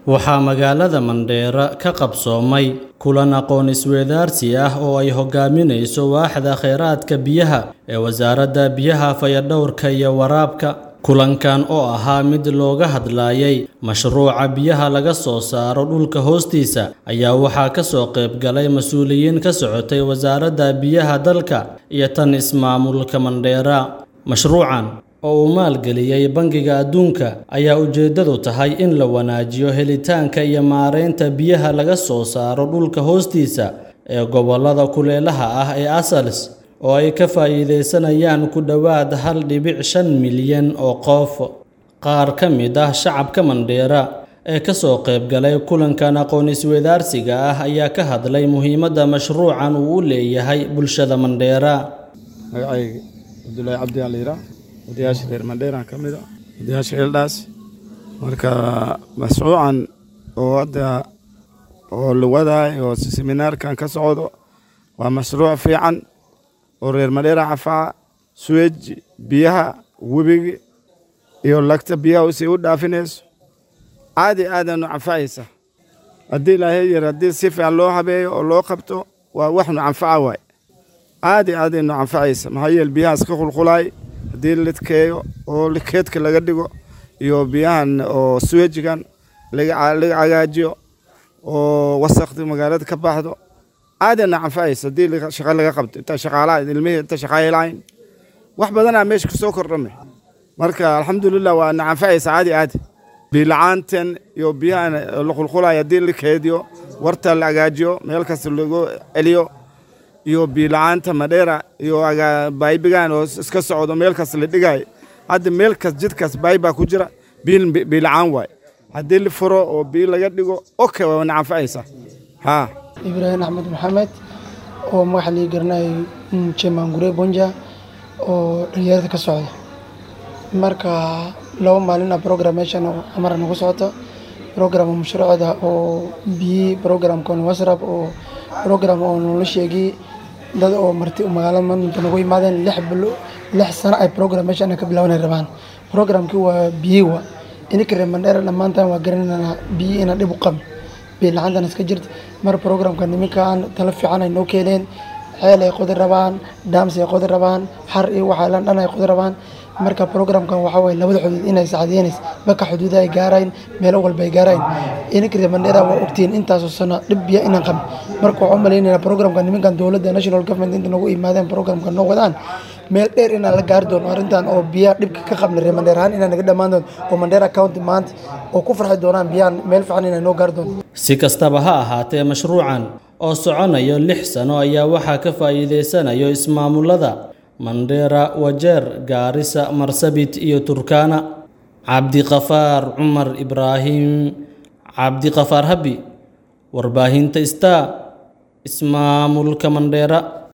Waxaa magaalada Mandheera ka qabsoomay kulan aqoon isweydaarsi ah oo ay hogaaminayso waaxda kheyraadka biyaha ee Wasaaradda Biyaha, Fayadhowrka iyo Waraabka. Kulankan oo ahaa mid looga hadlayay mashruuca biyaha laga soo saaro dhulka hoostiisa ayaa waxaa ka soo qayb galay mas'uuliyiin ka socotay Wasaaradda Biyaha dalka iyo tan ismaamulka Mandheera. Mashruucan oo uu maalgeliyay Bangiga Adduunka ayaa ujeedadu tahay in la wanaajiyo helitaanka iyo maareynta biyaha laga soo saaro dhulka hoostiisa ee gobollada kuleelaha ah ee ASALs oo ay ka faa'iideysanayaan ku dhawaad 1.5 milyan oo qof. Qaar ka mid ah shacabka Mandheera ee ka soo qayb galay kulankan aqoon isweydaarsiga ah ayaa ka hadlay muhiimadda mashruucan uu u leeyahay bulshada Mandheera. magacayga Abdullaahi Cabdi Aliira odayaasha reer Mandheera ka mid ah odayaasha Elders marka mashruucan oo hadda oo luwada oo seminaarkan ka socdo waa mashruuc fiican oo reer Mandheera cafaa sewage biyaha webiga iyo lagta biyaha si u dhaafinayso aad u cafaysa haddii ilaahay yar haddii si fiican loo habeeyo oo loo qabto waa wax nu canfaca waay aad nu canfacaysa maxaa yeelay biyahaas ka qulqulay haddii la keeyo oo keedka laga dhigo iyo biyahan oo sewage-gan laga cagaajiyo oo wasaqda magaalada ka baxdo aadna canfacaysa haddii shaqo laga qabto inta shaqaalaha ilmihi inta shaqaalayn wax badan meesha ka soo kordhamay marka alxamdulillah waa canfacaysa aad bilaantan iyo biyahan la qulqulay haddii la keediyo warta la cagaajiyo meel kasta lagu celiyo iyo bilaanta Mandheera iyo baybigan oo iska socdo meel kasta la dhigay hadda meel kasta jidkaas bayba ku jira bilaan waay haddii la furo oo biil laga dhigo okay waa canfacaysa ha Ibrahim Ahmed Mohamed oo maxalli garnay Chemangure Bonja oo dhalinyarada ka socda marka laba maalin programmation oo amar nagu socota program mashruucda oo programkan wasrab oo program oo noo sheegay dad oo marti magaalada maanta nagu yimaadeen 6 sano ay programmation ka bilaawnay rabaan programkii waa biyo in ka Mandheera dhamaantaan waa garanayna biyo ina dib u qab bilaantan iska jirta mar programka nimankan tala fiican ay noo keeneen xeel ay qod rabaan daams ay qod rabaan har iyo waxa la dhan ay qod rabaan marka programkan waxa way labada xuduud inay saacadeenis baka xuduuda ay gaaraan meel walba ay gaaraan in ka Mandheera waa ogtiin intaas oo sano dib biyo inaan qab marka waxaan maleynaa programkan nimankan dawladda national government inta nagu imaadeen programkan noo wadaan meel dheer in la gaar doono arintan oo biyo dibka ka qabna reer Mandheera in naga dhamaan doon oo Mandheera county maanta oo ku farxi doonaan biyo meel fiican in noo gaar doono. Si kastaba ha ahaatee mashruucan oo soconayo 6 sano ayaa waxaa ka faa'iideysanayo ismaamulada Mandheera, Wajeer, Garissa, Marsabit iyo Turkana. Cabdiqafaar Cumar Ibraahim Cabdiqafaar Habi warbaahinta Star ismaamulka Mandheera.